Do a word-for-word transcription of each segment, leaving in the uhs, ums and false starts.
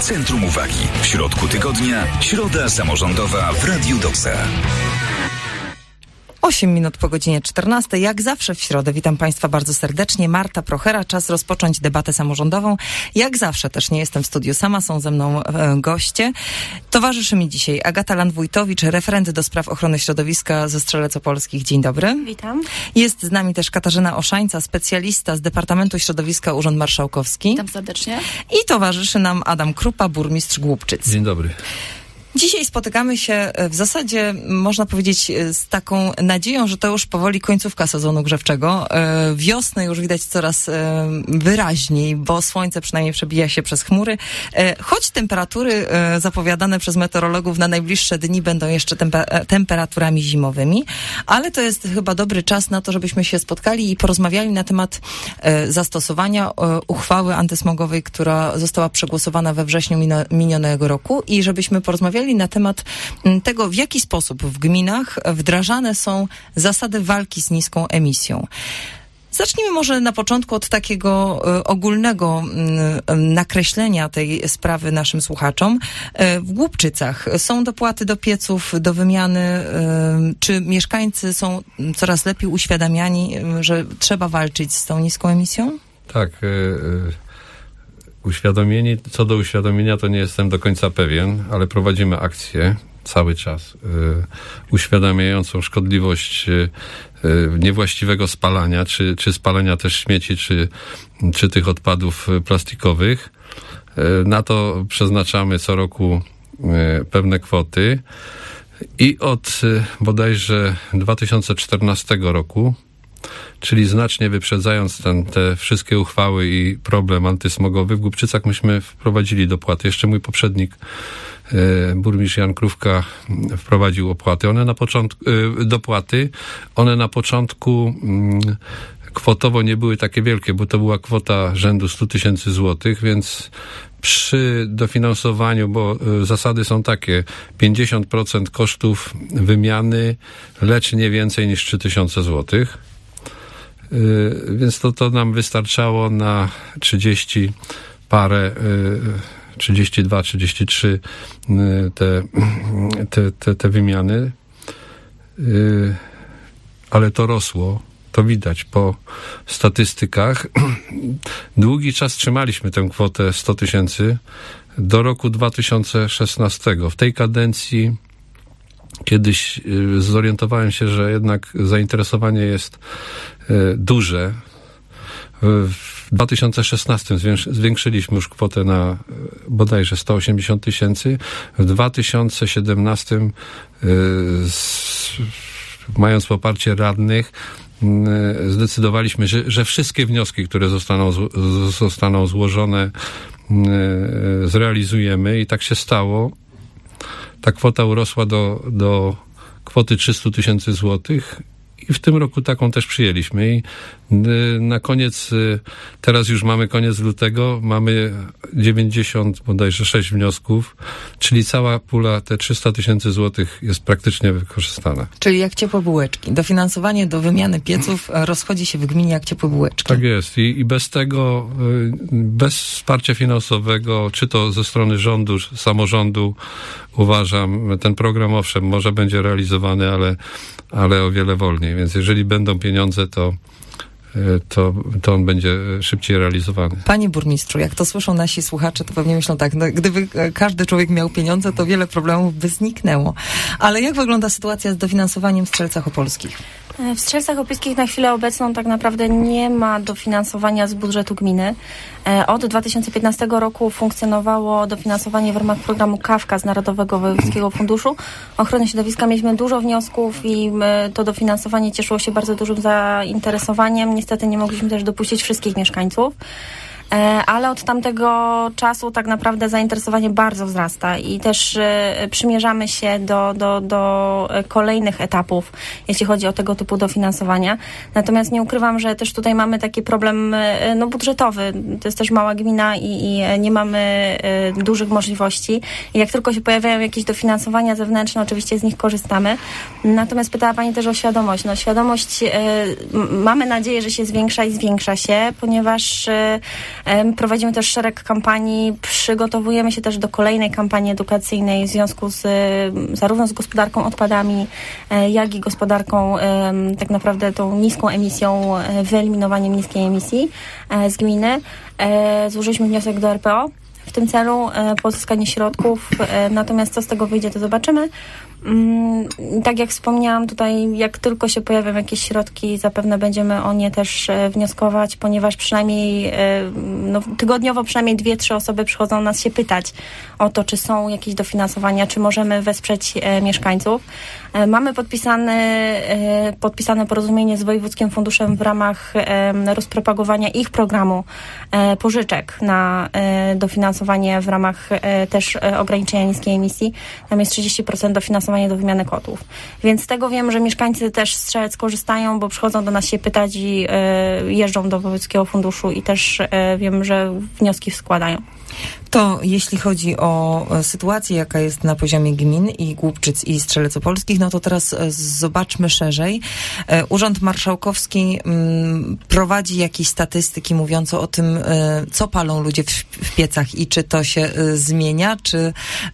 centrum uwagi. W środku tygodnia, środa samorządowa w Radiu Doksa. osiem minut po godzinie czternastej. Jak zawsze w środę witam Państwa bardzo serdecznie. Marta Prochera. Czas rozpocząć debatę samorządową. Jak zawsze też nie jestem w studiu sama, są ze mną e, goście. Towarzyszy mi dzisiaj Agata Landwójtowicz, referent do spraw ochrony środowiska ze Strzelec Opolskich. Dzień dobry. Witam. Jest z nami też Katarzyna Oszańca, specjalista z Departamentu Środowiska Urząd Marszałkowski. Witam serdecznie. I towarzyszy nam Adam Krupa, burmistrz Głubczyc. Dzień dobry. Dzisiaj spotykamy się w zasadzie, można powiedzieć, z taką nadzieją, że to już powoli końcówka sezonu grzewczego. Wiosnę już widać coraz wyraźniej, bo słońce przynajmniej przebija się przez chmury. Choć temperatury zapowiadane przez meteorologów na najbliższe dni będą jeszcze tempe- temperaturami zimowymi, ale to jest chyba dobry czas na to, żebyśmy się spotkali i porozmawiali na temat zastosowania uchwały antysmogowej, która została przegłosowana we wrześniu minionego roku i żebyśmy porozmawiali na temat tego, w jaki sposób w gminach wdrażane są zasady walki z niską emisją. Zacznijmy może na początku od takiego y, ogólnego y, nakreślenia tej sprawy naszym słuchaczom. Y, w Głubczycach są dopłaty do pieców, do wymiany. Y, czy mieszkańcy są coraz lepiej uświadamiani, y, że trzeba walczyć z tą niską emisją? Tak. Y, y, uświadomieni, co do uświadomienia to nie jestem do końca pewien, ale prowadzimy akcję cały czas y, uświadamiającą szkodliwość y, y, niewłaściwego spalania, czy, czy spalania też śmieci, czy, czy tych odpadów plastikowych. Y, na to przeznaczamy co roku y, pewne kwoty i od y, bodajże dwa tysiące czternastego roku, czyli znacznie wyprzedzając ten, te wszystkie uchwały i problem antysmogowy, w Głubczycach myśmy wprowadzili dopłaty. Jeszcze mój poprzednik, e, burmistrz Jan Krówka, wprowadził opłaty. One na początku, e, dopłaty, one na początku mm, kwotowo nie były takie wielkie, bo to była kwota rzędu sto tysięcy złotych, więc przy dofinansowaniu, bo y, zasady są takie, pięćdziesiąt procent kosztów wymiany, lecz nie więcej niż trzy tysiące złotych. Yy, więc to, to nam wystarczało na trzydzieści parę, yy, trzydzieści dwa, trzydzieści trzy yy, te, te, te, te wymiany. Yy, ale to rosło. To widać po statystykach. Długi czas trzymaliśmy tę kwotę sto tysięcy do roku dwa tysiące szesnastego. W tej kadencji kiedyś zorientowałem się, że jednak zainteresowanie jest duże. W dwa tysiące szesnastym zwiększyliśmy już kwotę na bodajże sto osiemdziesiąt tysięcy. W dwa tysiące siedemnastym, mając poparcie radnych, zdecydowaliśmy, że, że wszystkie wnioski, które zostaną, zostaną złożone, zrealizujemy i tak się stało. Ta kwota urosła do, do kwoty trzysta tysięcy złotych i w tym roku taką też przyjęliśmy. I na koniec, teraz już mamy koniec lutego, mamy dziewięćdziesiąt, bodajże sześć wniosków, czyli cała pula, te trzysta tysięcy złotych jest praktycznie wykorzystana. Czyli jak ciepłe bułeczki. Dofinansowanie do wymiany pieców rozchodzi się w gminie jak ciepłe bułeczki. Tak jest. I, i bez tego, bez wsparcia finansowego, czy to ze strony rządu, samorządu, uważam, ten program owszem, może będzie realizowany, ale, ale o wiele wolniej. Więc jeżeli będą pieniądze, to To, to on będzie szybciej realizowany. Panie burmistrzu, jak to słyszą nasi słuchacze, to pewnie myślą tak, no, gdyby każdy człowiek miał pieniądze, to wiele problemów by zniknęło. Ale jak wygląda sytuacja z dofinansowaniem w Strzelcach Opolskich? W Strzelcach Opolskich na chwilę obecną tak naprawdę nie ma dofinansowania z budżetu gminy. Od dwa tysiące piętnastego roku funkcjonowało dofinansowanie w ramach programu Kawka z Narodowego Wojewódzkiego Funduszu Ochrony Środowiska. Mieliśmy dużo wniosków i to dofinansowanie cieszyło się bardzo dużym zainteresowaniem. Niestety nie mogliśmy też dopuścić wszystkich mieszkańców. Ale od tamtego czasu tak naprawdę zainteresowanie bardzo wzrasta i też przymierzamy się do, do, do kolejnych etapów, jeśli chodzi o tego typu dofinansowania. Natomiast nie ukrywam, że też tutaj mamy taki problem no, budżetowy. To jest też mała gmina i, i nie mamy y, dużych możliwości. I jak tylko się pojawiają jakieś dofinansowania zewnętrzne, oczywiście z nich korzystamy. Natomiast pytała Pani też o świadomość. No, świadomość y, mamy nadzieję, że się zwiększa i zwiększa się, ponieważ y, Prowadzimy też szereg kampanii, przygotowujemy się też do kolejnej kampanii edukacyjnej w związku z zarówno z gospodarką odpadami, jak i gospodarką tak naprawdę tą niską emisją, wyeliminowaniem niskiej emisji z gminy. Złożyliśmy wniosek do R P O w tym celu, pozyskanie środków, natomiast co z tego wyjdzie, to zobaczymy. Tak jak wspomniałam tutaj, jak tylko się pojawią jakieś środki, zapewne będziemy o nie też wnioskować, ponieważ przynajmniej no, tygodniowo przynajmniej dwie, trzy osoby przychodzą nas się pytać o to, czy są jakieś dofinansowania, czy możemy wesprzeć mieszkańców. Mamy podpisane, podpisane porozumienie z Wojewódzkim Funduszem w ramach rozpropagowania ich programu pożyczek na dofinansowanie w ramach też ograniczenia niskiej emisji. Tam jest trzydzieści procent dofinansowania do wymiany kotłów. Więc z tego wiem, że mieszkańcy też Strzelec korzystają, bo przychodzą do nas się pytać i jeżdżą do Wojewódzkiego Funduszu i też wiem, że wnioski składają. To jeśli chodzi o sytuację, jaka jest na poziomie gmin i Głubczyc i Strzelec Opolskich, no to teraz zobaczmy szerzej. Urząd Marszałkowski prowadzi jakieś statystyki mówiące o tym, co palą ludzie w, w piecach i czy to się zmienia, czy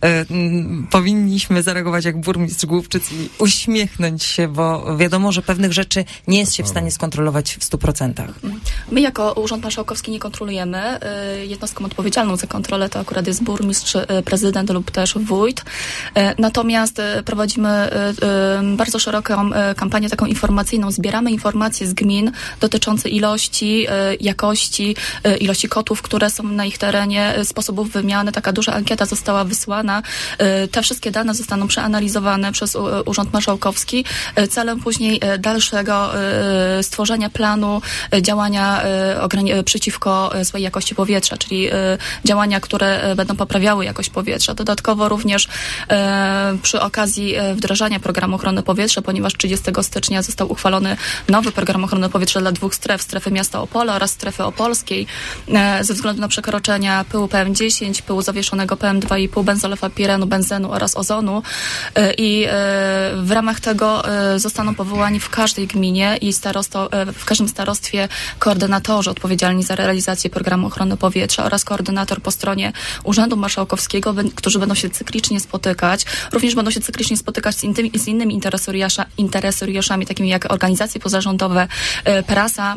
powinniśmy zareagować jak burmistrz Głubczyc i uśmiechnąć się, bo wiadomo, że pewnych rzeczy nie jest się w stanie skontrolować w stu procentach. My jako Urząd Marszałkowski nie kontrolujemy. Jednostką odpowiedzialną za kontrolę to akurat jest burmistrz, prezydent lub też wójt. Natomiast prowadzimy bardzo szeroką kampanię taką informacyjną. Zbieramy informacje z gmin dotyczące ilości, jakości, ilości kotłów, które są na ich terenie, sposobów wymiany. Taka duża ankieta została wysłana. Te wszystkie dane zostaną przeanalizowane przez Urząd Marszałkowski celem później dalszego stworzenia planu działania przeciwko złej jakości powietrza, czyli działania, które będą poprawiały jakość powietrza. Dodatkowo również e, przy okazji wdrażania programu ochrony powietrza, ponieważ trzydziestego stycznia został uchwalony nowy program ochrony powietrza dla dwóch stref, strefy miasta Opole oraz strefy opolskiej, e, ze względu na przekroczenia pyłu P M dziesięć, pyłu zawieszonego P M dwa i pół, benzolefa pirenu, benzenu oraz ozonu e, i e, w ramach tego e, zostaną powołani w każdej gminie i starosto, e, w każdym starostwie koordynatorzy odpowiedzialni za realizację programu ochrony powietrza oraz koordynator po stronie Urzędu Marszałkowskiego, którzy będą się cyklicznie spotykać. Również będą się cyklicznie spotykać z, intymi, z innymi interesariuszami, takimi jak organizacje pozarządowe, prasa,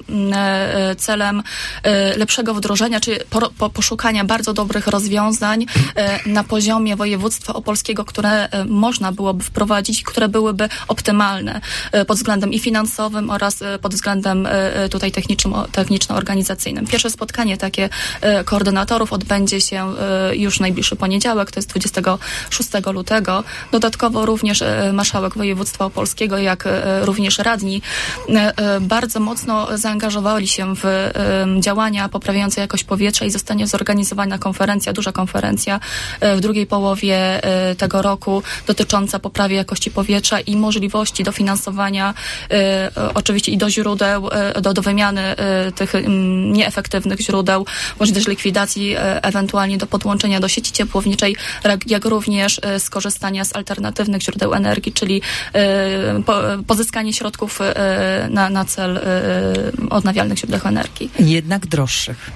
celem lepszego wdrożenia, czy po, po, poszukania bardzo dobrych rozwiązań na poziomie województwa opolskiego, które można byłoby wprowadzić, które byłyby optymalne pod względem i finansowym oraz pod względem tutaj technicznym, techniczno-organizacyjnym. Pierwsze spotkanie takie koordynatorów odbędzie się już w najbliższy poniedziałek, to jest dwudziestego szóstego lutego. Dodatkowo również marszałek województwa opolskiego, jak również radni bardzo mocno zaangażowali się w działania poprawiające jakość powietrza i zostanie zorganizowana konferencja, duża konferencja w drugiej połowie tego roku dotycząca poprawy jakości powietrza i możliwości dofinansowania oczywiście i do źródeł, do, do wymiany tych nieefektywnych źródeł, bądź też likwidacji ewentualnie do podłączenia do sieci ciepłowniczej, jak również skorzystania z alternatywnych źródeł energii, czyli pozyskanie środków na, na cel odnawialnych źródeł energii. Jednak droższych.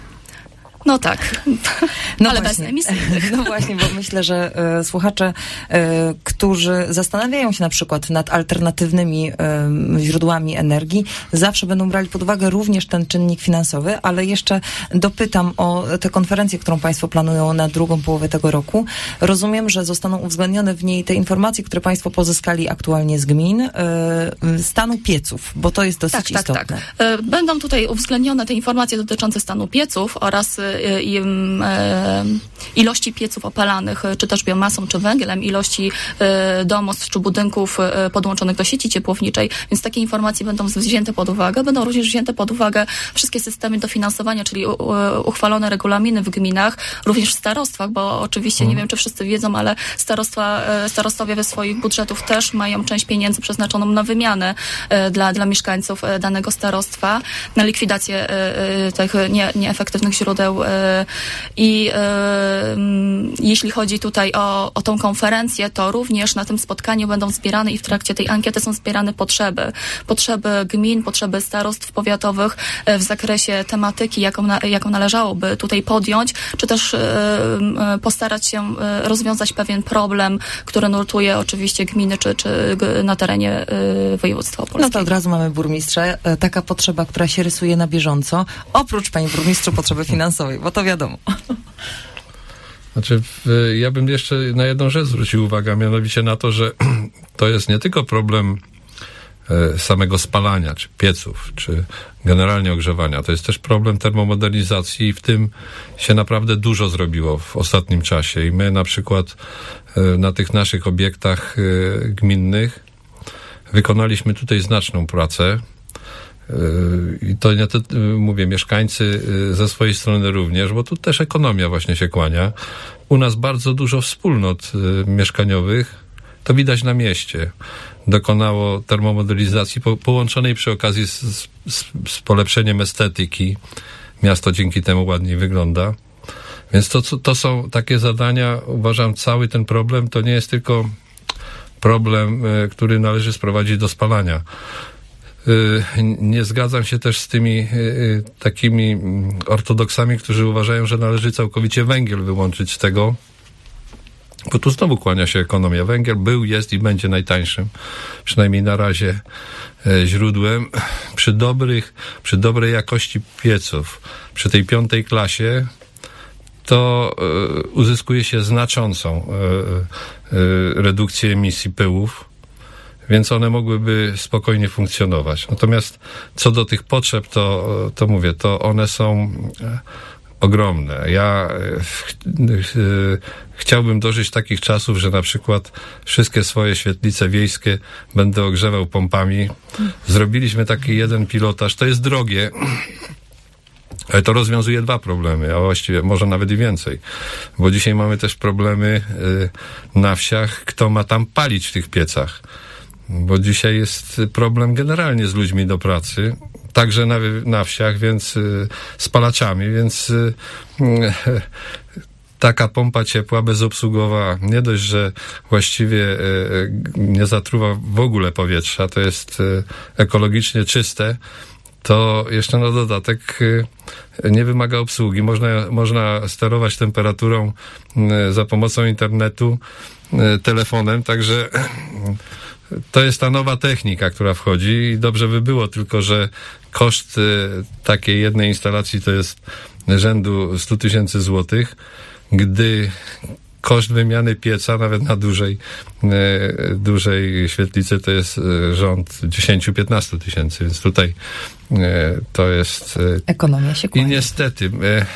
No tak, no ale właśnie. Bez emisyjnych. No właśnie, bo myślę, że e, słuchacze, e, którzy zastanawiają się na przykład nad alternatywnymi e, źródłami energii, zawsze będą brali pod uwagę również ten czynnik finansowy, ale jeszcze dopytam o tę konferencję, którą Państwo planują na drugą połowę tego roku. Rozumiem, że zostaną uwzględnione w niej te informacje, które Państwo pozyskali aktualnie z gmin, e, stanu pieców, bo to jest dosyć tak, istotne. Tak, tak. Będą tutaj uwzględnione te informacje dotyczące stanu pieców oraz I, e, ilości pieców opalanych, czy też biomasą, czy węglem, ilości e, domostw, czy budynków e, podłączonych do sieci ciepłowniczej, więc takie informacje będą wzięte pod uwagę. Będą również wzięte pod uwagę wszystkie systemy dofinansowania, czyli u, u, uchwalone regulaminy w gminach, również w starostwach, bo oczywiście hmm. nie wiem, czy wszyscy wiedzą, ale starostwa, e, starostowie we swoich budżetów też mają część pieniędzy przeznaczoną na wymianę e, dla, dla mieszkańców e, danego starostwa, na likwidację e, e, tych nie, nieefektywnych źródeł i jeśli chodzi tutaj o, o tą konferencję, to również na tym spotkaniu będą zbierane i w trakcie tej ankiety są zbierane potrzeby. Potrzeby gmin, potrzeby starostw powiatowych w zakresie tematyki, jaką, na, jaką należałoby tutaj podjąć, czy też y, y, postarać się y, rozwiązać pewien problem, który nurtuje oczywiście gminy, czy, czy na terenie y, województwa opolskiego. No to od razu mamy burmistrze. Taka potrzeba, która się rysuje na bieżąco. Oprócz, panie burmistrzu, potrzeby finansowej, bo to wiadomo. Znaczy, ja bym jeszcze na jedną rzecz zwrócił uwagę, mianowicie na to, że to jest nie tylko problem samego spalania, czy pieców, czy generalnie ogrzewania. To jest też problem termomodernizacji i w tym się naprawdę dużo zrobiło w ostatnim czasie. I my na przykład na tych naszych obiektach gminnych wykonaliśmy tutaj znaczną pracę. I to nie to, mówię, mieszkańcy ze swojej strony również, bo tu też ekonomia właśnie się kłania. U nas bardzo dużo wspólnot mieszkaniowych, to widać na mieście, dokonało termomodernizacji po, połączonej przy okazji z, z, z polepszeniem estetyki. Miasto dzięki temu ładniej wygląda. Więc to, to są takie zadania, uważam, cały ten problem to nie jest tylko problem, który należy sprowadzić do spalania. Nie zgadzam się też z tymi takimi ortodoksami, którzy uważają, że należy całkowicie węgiel wyłączyć z tego, bo tu znowu kłania się ekonomia. Węgiel był, jest i będzie najtańszym, przynajmniej na razie, źródłem. Przy dobrych, przy dobrej jakości pieców, przy tej piątej klasie, to y, uzyskuje się znaczącą y, y, redukcję emisji pyłów, więc one mogłyby spokojnie funkcjonować. Natomiast co do tych potrzeb, to, to mówię, to one są ogromne. Ja y, y, chciałbym dożyć takich czasów, że na przykład wszystkie swoje świetlice wiejskie będę ogrzewał pompami. Zrobiliśmy taki jeden pilotaż. To jest drogie, ale to rozwiązuje dwa problemy, a właściwie może nawet i więcej. Bo dzisiaj mamy też problemy y, na wsiach, kto ma tam palić w tych piecach. Bo dzisiaj jest problem generalnie z ludźmi do pracy, także na, na wsiach, więc y, spalaczami, więc y, y, taka pompa ciepła bezobsługowa nie dość, że właściwie y, y, nie zatruwa w ogóle powietrza, to jest y, ekologicznie czyste, to jeszcze na dodatek y, nie wymaga obsługi. Można, można sterować temperaturą y, za pomocą internetu, y, telefonem, także to jest ta nowa technika, która wchodzi i dobrze by było, tylko że koszt y, takiej jednej instalacji to jest rzędu sto tysięcy złotych, gdy koszt wymiany pieca nawet na dużej, y, dużej świetlicy to jest y, rząd dziesięć do piętnastu tysięcy, więc tutaj y, to jest... Y, ekonomia się kłania. I niestety... Y,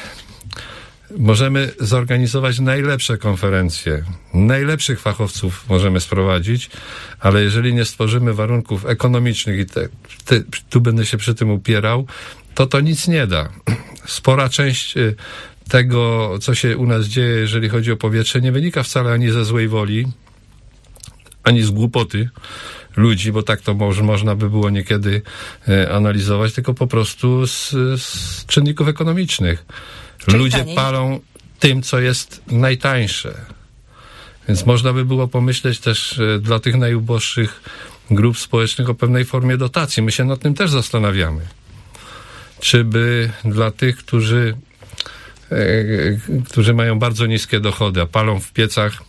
Możemy zorganizować najlepsze konferencje, najlepszych fachowców możemy sprowadzić, ale jeżeli nie stworzymy warunków ekonomicznych i te, te, tu będę się przy tym upierał, to to nic nie da. Spora część tego, co się u nas dzieje, jeżeli chodzi o powietrze, nie wynika wcale ani ze złej woli, ani z głupoty ludzi, bo tak to może, można by było niekiedy e, analizować, tylko po prostu z, z czynników ekonomicznych. Czyli ludzie taniej palą tym, co jest najtańsze. Więc można by było pomyśleć też e, dla tych najuboższych grup społecznych o pewnej formie dotacji. My się nad tym też zastanawiamy. Czy by dla tych, którzy, e, którzy mają bardzo niskie dochody, a palą w piecach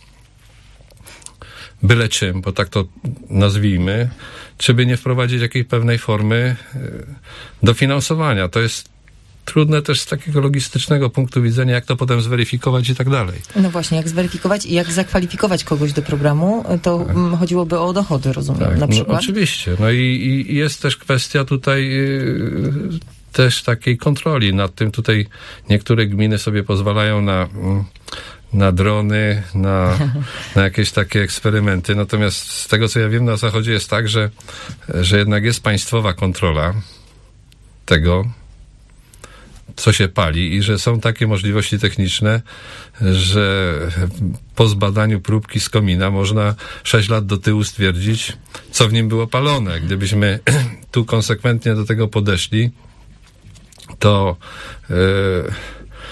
byle czym, bo tak to nazwijmy, czy by nie wprowadzić jakiejś pewnej formy e, dofinansowania. To jest trudne też z takiego logistycznego punktu widzenia, jak to potem zweryfikować i tak dalej. No właśnie, jak zweryfikować i jak zakwalifikować kogoś do programu, to tak. chodziłoby o dochody, rozumiem, tak, na przykład? No, oczywiście. No i, i jest też kwestia tutaj yy, też takiej kontroli nad tym. Tutaj niektóre gminy sobie pozwalają na, na drony, na, na jakieś takie eksperymenty. Natomiast z tego, co ja wiem, na Zachodzie jest tak, że, że jednak jest państwowa kontrola tego, co się pali i że są takie możliwości techniczne, że po zbadaniu próbki z komina można sześć lat do tyłu stwierdzić, co w nim było palone. Gdybyśmy tu konsekwentnie do tego podeszli, to yy,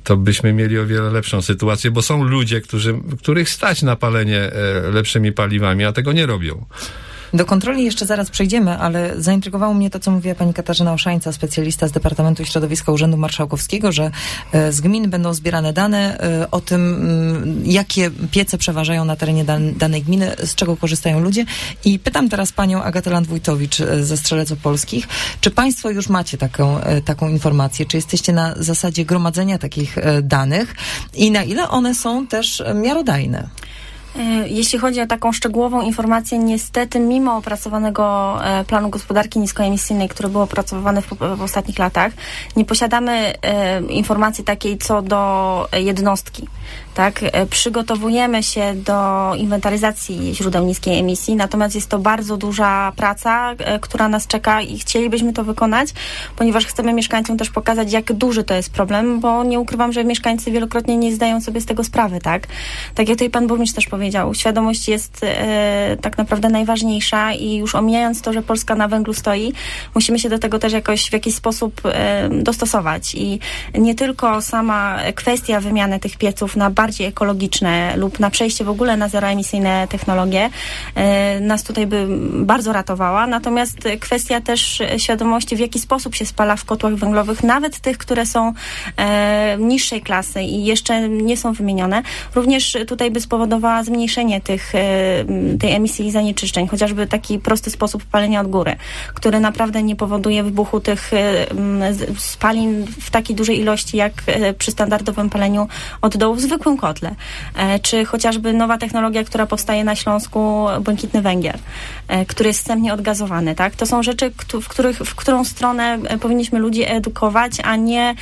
to byśmy mieli o wiele lepszą sytuację, bo są ludzie, którzy, których stać na palenie e, lepszymi paliwami, a tego nie robią. Do kontroli jeszcze zaraz przejdziemy, ale zaintrygowało mnie to, co mówiła pani Katarzyna Oszańca, specjalista z Departamentu Środowiska Urzędu Marszałkowskiego, że z gmin będą zbierane dane o tym, jakie piece przeważają na terenie dan- danej gminy, z czego korzystają ludzie. I pytam teraz panią Agatę Landwójtowicz ze Strzelec Opolskich, czy państwo już macie taką, taką informację, czy jesteście na zasadzie gromadzenia takich danych i na ile one są też miarodajne? Jeśli chodzi o taką szczegółową informację, niestety mimo opracowanego planu gospodarki niskoemisyjnej, który był opracowywany w, w ostatnich latach, nie posiadamy e, informacji takiej co do jednostki. Tak? E, przygotowujemy się do inwentaryzacji źródeł niskiej emisji, natomiast jest to bardzo duża praca, e, która nas czeka i chcielibyśmy to wykonać, ponieważ chcemy mieszkańcom też pokazać, jak duży to jest problem, bo nie ukrywam, że mieszkańcy wielokrotnie nie zdają sobie z tego sprawy. Tak, tak jak tutaj pan burmistrz też powiedział, świadomość jest e, tak naprawdę najważniejsza i już omijając to, że Polska na węglu stoi, musimy się do tego też jakoś w jakiś sposób e, dostosować i nie tylko sama kwestia wymiany tych pieców na bardziej ekologiczne lub na przejście w ogóle na zeroemisyjne technologie e, nas tutaj by bardzo ratowała, natomiast kwestia też świadomości, w jaki sposób się spala w kotłach węglowych, nawet tych, które są e, niższej klasy i jeszcze nie są wymienione, również tutaj by spowodowała zmniejszenie tych, tej emisji zanieczyszczeń, chociażby taki prosty sposób palenia od góry, który naprawdę nie powoduje wybuchu tych spalin w takiej dużej ilości, jak przy standardowym paleniu od dołu w zwykłym kotle. Czy chociażby nowa technologia, która powstaje na Śląsku, błękitny węgiel, który jest wstępnie odgazowany. Tak? To są rzeczy, w, których, w którą stronę powinniśmy ludzi edukować, a nie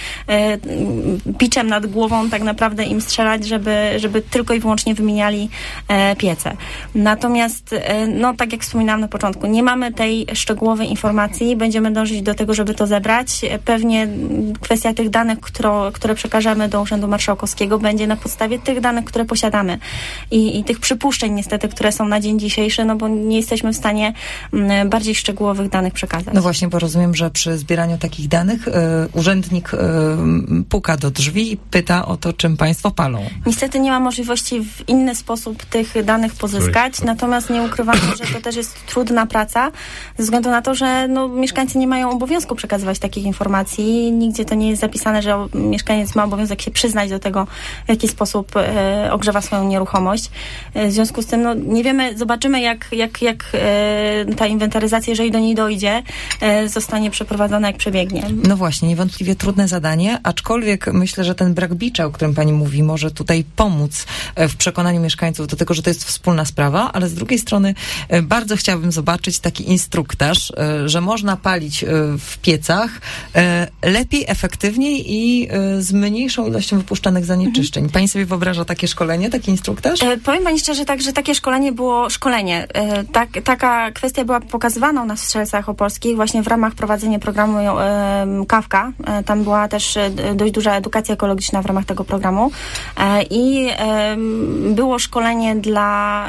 biczem nad głową tak naprawdę im strzelać, żeby, żeby tylko i wyłącznie wymieniali e, piece. Natomiast, e, no tak jak wspominałam na początku, nie mamy tej szczegółowej informacji, będziemy dążyć do tego, żeby to zebrać. Pewnie kwestia tych danych, które, które przekażemy do Urzędu Marszałkowskiego, będzie na podstawie tych danych, które posiadamy i, i tych przypuszczeń niestety, które są na dzień dzisiejszy, no bo nie jesteśmy w stanie m, bardziej szczegółowych danych przekazać. No właśnie, bo rozumiem, że przy zbieraniu takich danych y, urzędnik y, puka do drzwi i pyta o to, czym państwo palą. Niestety nie ma możliwości w inny sposób tych danych pozyskać, natomiast nie ukrywam, że to też jest trudna praca, ze względu na to, że no, mieszkańcy nie mają obowiązku przekazywać takich informacji. Nigdzie to nie jest zapisane, że o, mieszkaniec ma obowiązek się przyznać do tego, w jaki sposób e, ogrzewa swoją nieruchomość. E, w związku z tym no, nie wiemy, zobaczymy jak, jak, jak e, ta inwentaryzacja, jeżeli do niej dojdzie, e, zostanie przeprowadzona, jak przebiegnie. No właśnie, niewątpliwie trudne zadanie, aczkolwiek myślę, że ten brak bicza, o którym pani mówi, może tutaj pomóc w przekonaniu mieszkańców do tego, że to jest wspólna sprawa, ale z drugiej strony bardzo chciałabym zobaczyć taki instruktaż, że można palić w piecach lepiej, efektywniej i z mniejszą ilością wypuszczanych zanieczyszczeń. Pani sobie wyobraża takie szkolenie, taki instruktaż? E, powiem pani szczerze tak, że takie szkolenie było szkolenie. E, tak, taka kwestia była pokazywana u nas w Strzelcach Opolskich właśnie w ramach prowadzenia programu e, Kawka. E, tam była też e, dość duża edukacja ekologiczna w ramach tego programu e, i e, było szkolenie dla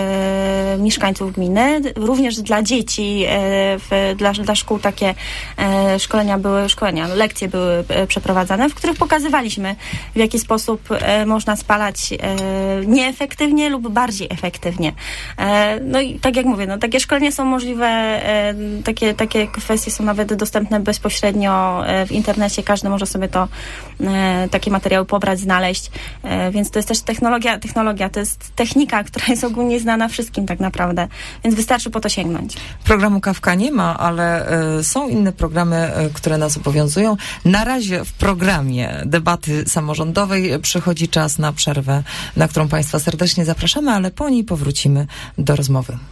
e, mieszkańców gminy, również dla dzieci, e, w, dla, dla szkół takie e, szkolenia były, szkolenia, lekcje były e, przeprowadzane, w których pokazywaliśmy, w jaki sposób e, można spalać e, nieefektywnie lub bardziej efektywnie. E, no i tak jak mówię, no, takie szkolenia są możliwe, e, takie, takie kwestie są nawet dostępne bezpośrednio e, w internecie, każdy może sobie to, e, takie materiały pobrać, znaleźć, e, więc to jest też technologia, technologia, to jest technika, która jest ogólnie znana wszystkim tak naprawdę, więc wystarczy po to sięgnąć. Programu Kawka nie ma, ale y, są inne programy, y, które nas obowiązują. Na razie w programie debaty samorządowej przychodzi czas na przerwę, na którą państwa serdecznie zapraszamy, ale po niej powrócimy do rozmowy.